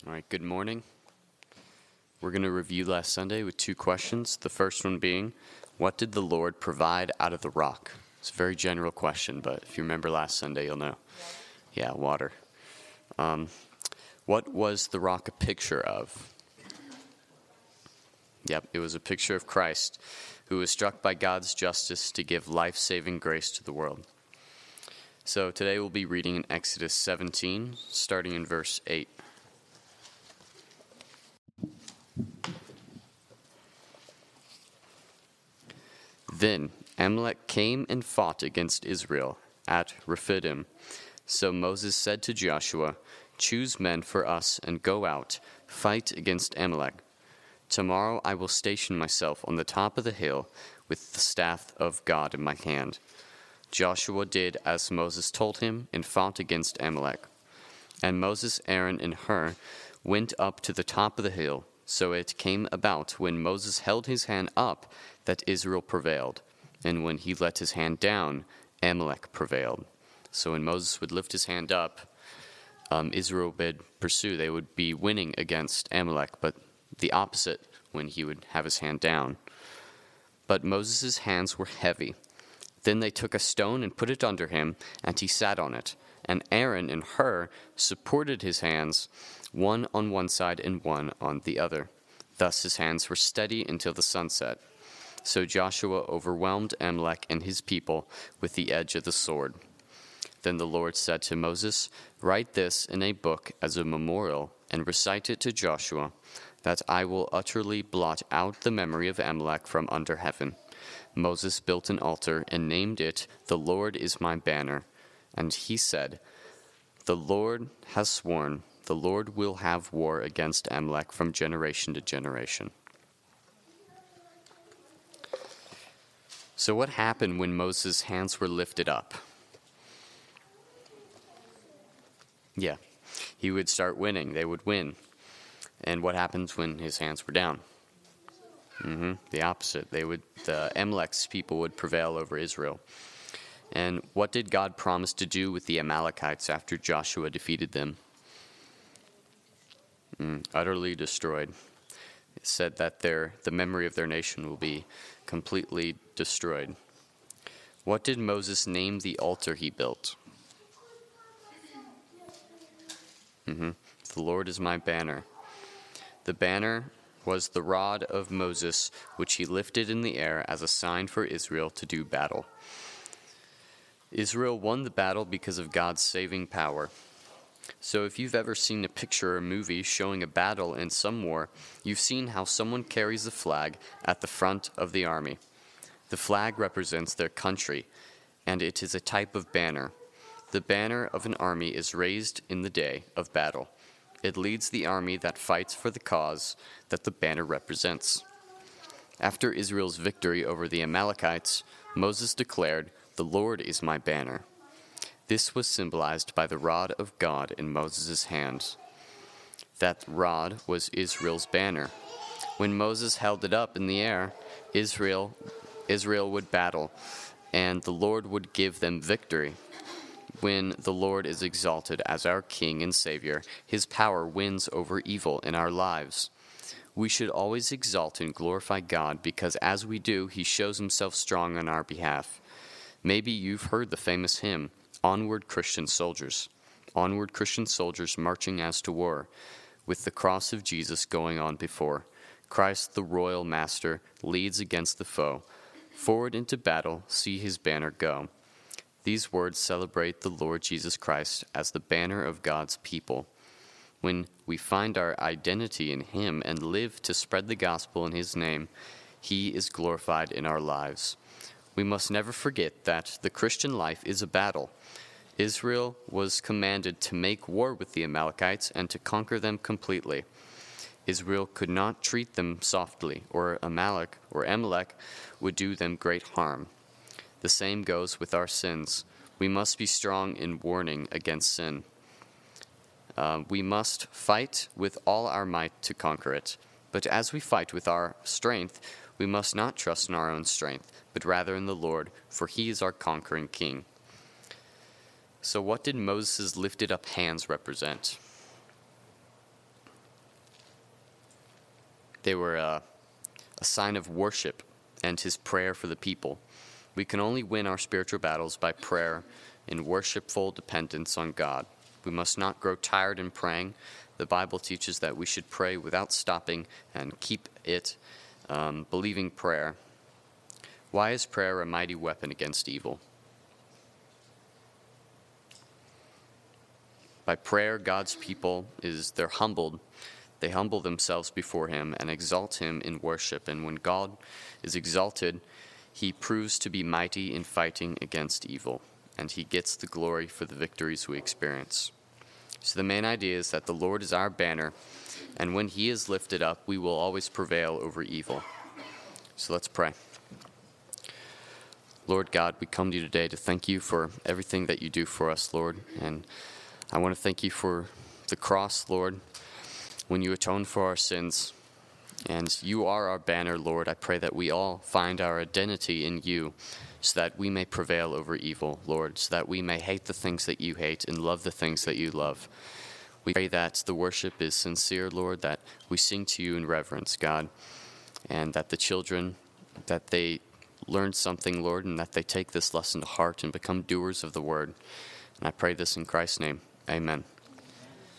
All right, good morning. We're going to review last Sunday with two questions. The first one being, what did the Lord provide out of the rock? It's a very general question, but if you remember last Sunday, you'll know. Yeah, water. What was the rock a picture of? Yep, it was a picture of Christ, who was struck by God's justice to give life-saving grace to the world. So today we'll be reading in Exodus 17, starting in verse 8. Then Amalek came and fought against Israel at Rephidim. So Moses said to Joshua, "Choose men for us and go out, fight against Amalek. Tomorrow I will station myself on the top of the hill with the staff of God in my hand." Joshua did as Moses told him and fought against Amalek. And Moses, Aaron, and Hur went up to the top of the hill. So it came about when Moses held his hand up that Israel prevailed, and when he let his hand down, Amalek prevailed. So when Moses would lift his hand up, Israel would pursue. They would be winning against Amalek, but the opposite when he would have his hand down. But Moses' hands were heavy. Then they took a stone and put it under him, and he sat on it. And Aaron and Hur supported his hands, one on one side and one on the other. Thus his hands were steady until the sun set. So Joshua overwhelmed Amalek and his people with the edge of the sword. Then the Lord said to Moses, "Write this in a book as a memorial, and recite it to Joshua, that I will utterly blot out the memory of Amalek from under heaven." Moses built an altar and named it, "The Lord is my banner." And he said, "The Lord has sworn, the Lord will have war against Amalek from generation to generation." So what happened when Moses' hands were lifted up? Yeah, he would start winning. They would win. And what happens when his hands were down? The opposite. The Amalek's people would prevail over Israel. And what did God promise to do with the Amalekites after Joshua defeated them? Utterly destroyed. It said that the memory of their nation will be completely destroyed. What did Moses name the altar he built? The Lord is my banner. The banner was the rod of Moses, which he lifted in the air as a sign for Israel to do battle. Israel won the battle because of God's saving power. So if you've ever seen a picture or a movie showing a battle in some war, you've seen how someone carries the flag at the front of the army. The flag represents their country, and it is a type of banner. The banner of an army is raised in the day of battle. It leads the army that fights for the cause that the banner represents. After Israel's victory over the Amalekites, Moses declared, "The Lord is my banner." This was symbolized by the rod of God in Moses' hand. That rod was Israel's banner. When Moses held it up in the air, Israel would battle, and the Lord would give them victory. When the Lord is exalted as our King and Savior, his power wins over evil in our lives. We should always exalt and glorify God because as we do, he shows himself strong on our behalf. Maybe you've heard the famous hymn, "Onward Christian Soldiers." Onward Christian soldiers marching as to war, with the cross of Jesus going on before. Christ the royal master leads against the foe. Forward into battle, see his banner go. These words celebrate the Lord Jesus Christ as the banner of God's people. When we find our identity in him and live to spread the gospel in his name, he is glorified in our lives. We must never forget that the Christian life is a battle. Israel was commanded to make war with the Amalekites and to conquer them completely. Israel could not treat them softly, or Amalek would do them great harm. The same goes with our sins. We must be strong in warning against sin. We must fight with all our might to conquer it. But as we fight with our strength, we must not trust in our own strength, but rather in the Lord, for he is our conquering king. So what did Moses' lifted up hands represent? They were a sign of worship and his prayer for the people. We can only win our spiritual battles by prayer in worshipful dependence on God. We must not grow tired in praying. The Bible teaches that we should pray without stopping and keep it believing prayer. Why is prayer a mighty weapon against evil? By prayer, God's people they're humbled. They humble themselves before him and exalt him in worship. And when God is exalted, he proves to be mighty in fighting against evil, and he gets the glory for the victories we experience. So the main idea is that the Lord is our banner, and when he is lifted up, we will always prevail over evil. So let's pray. Lord God, we come to you today to thank you for everything that you do for us, Lord. And I want to thank you for the cross, Lord, when you atone for our sins. And you are our banner, Lord. I pray that we all find our identity in you so that we may prevail over evil, Lord, so that we may hate the things that you hate and love the things that you love. We pray that the worship is sincere, Lord, that we sing to you in reverence, God, and that the children, that they learn something, Lord, and that they take this lesson to heart and become doers of the word. And I pray this in Christ's name. Amen.